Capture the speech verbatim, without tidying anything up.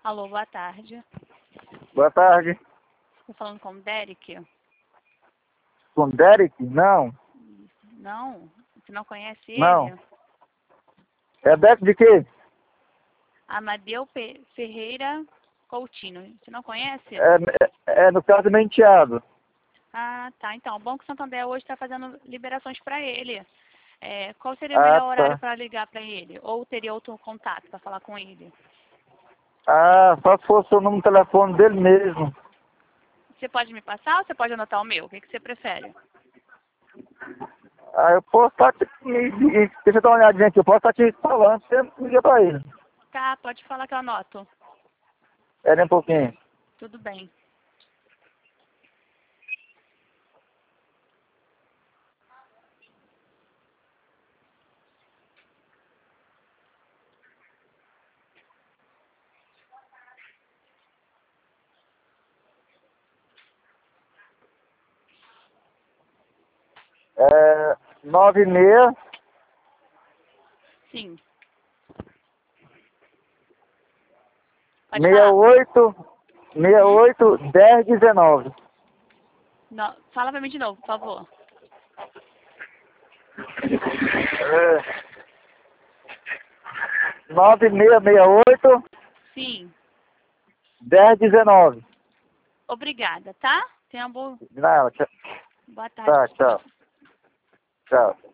Alô, boa tarde. Boa tarde. Estou falando com o Derek? Com Derek? Não. Não? Você não conhece Não. ele? É Derek de quê? Amadeu Pe- Ferreira Coutinho. Você não conhece? É, é, é no caso do meu enteado. Ah, tá. Então, o Banco Santander hoje está fazendo liberações para ele. É, qual seria o Ah, melhor horário tá. para ligar para ele? Ou teria outro contato para falar com ele? Ah, só se fosse o número de telefone dele mesmo. Você pode me passar ou você pode anotar o meu? O que, que você prefere? Ah, eu posso estar te... Deixa eu dar uma olhadinha aqui. Eu posso estar te falando, você liga pra ele. Tá, pode falar que eu anoto. Espera um pouquinho. Tudo bem. É... Nove seis... Sim. Pode Meia falar. oito... Meia Uhum. oito... Dez dezenove. Não, fala para mim de novo, por favor. É... Nove seis seis oito... Sim. Dez dezenove. Obrigada, tá? Tenha uma boa, Não, tchau. boa tarde Tá, para o senhor. tchau. Tchau.